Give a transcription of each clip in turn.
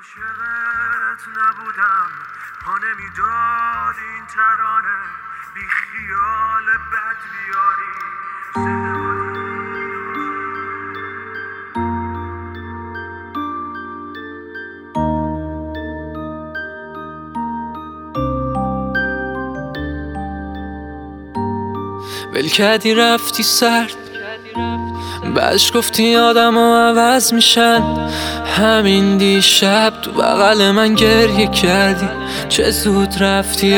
عاشقت نبودم، پا نمیداد این ترانه، بی خیال بد بیاری ول کردی رفتی سرد، بعدش گفتی آدم ها عوض میشن. همین دیشب تو بغل من گریه کردی، چه زود رفتی.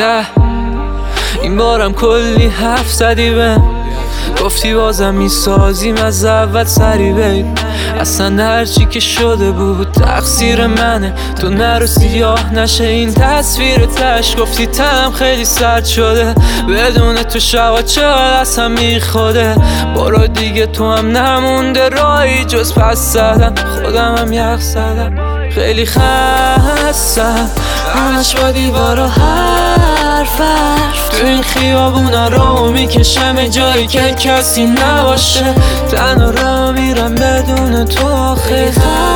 این بارم کلی حرف زدی بهم، گفتی بازم میسازیم از اول سری بی. اصلا هرچی که شده بود تقصیر منه، تو نرو سیاه نشه این تصویر تش. گفتی تنم خیلی سرد شده، بدون تو شبا چقدر از هم میخوده. برو دیگه تو هم نمونده راهی جز پس زدم، خودم هم یخ زدم. خیلی خستم همش با دیوار و حرف تو این خیابونا رو میکشم جایی که کسی نباشه. تنها را میرم بدون تو. خیلی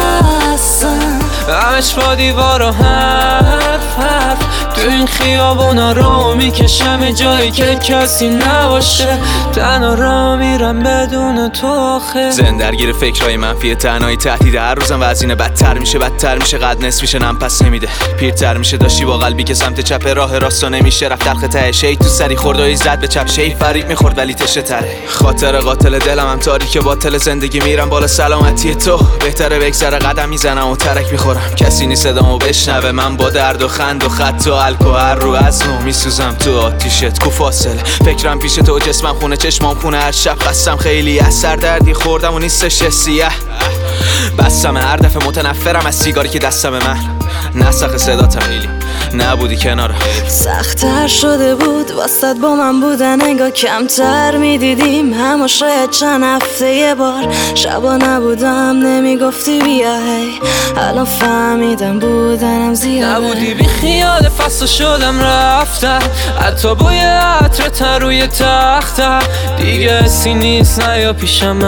خستم همش با دیوار و حرف تو این خیابونا رو میکشم جایی که کسی نباشه. تنها را میرم بدون تو. زنده درگیر فکرهای منفی، تنهایی تهدید. هر روزم وزینه بدتر میشه قد نصف میشه نم پس نمیده. پیرتر میشه داشتی با قلبی که سمت چپ راه راستو نمیشه رفت. دلخ ته شی تو سری خوردایی زد به چپ شی فریب میخورد ولی تشه تره. خاطر قاتل دلم هم تاریک باطل زندگی میرم بالا سلامتی تو. بهتره بگذره قدم میزنم و ترک میخورم، کسی نیست صدامو بشنوه. من با درد و خند و خط و الکل رو از نو میسوزم تو آتیشت. کو فاصله فکرم پیش تو، جسمم خونه چشمام خونه. هر شب خستم خیلی از سر دردی خوردم و نیستش سیاه. بسم هر دفعه متنفرم از سیگاری که دستم من نسخ صداتم خیلی نبودی کنارم. سخت‌تر شده بود واسط با من بودن، انگار کمتر میدیدیم همه. شاید چند هفته یه بار شبا نبودم نمیگفتی بیا هی. الان فهمیدم بودنم زیاده. نبودی بی خیال فصل شدم رفتم، حتی بوی عطرت روی تختم. دیگه حسی نیست نه یا پیشم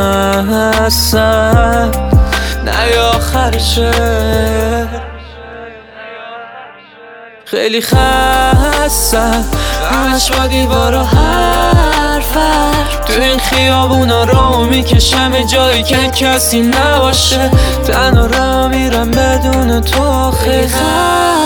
هستم نه یا آخرشه. خیلی خستم همش با دیوار و حرف تو این خیابونا رو میکشم جایی که کسی نباشه. تنها را میرم بدون تو. خیلی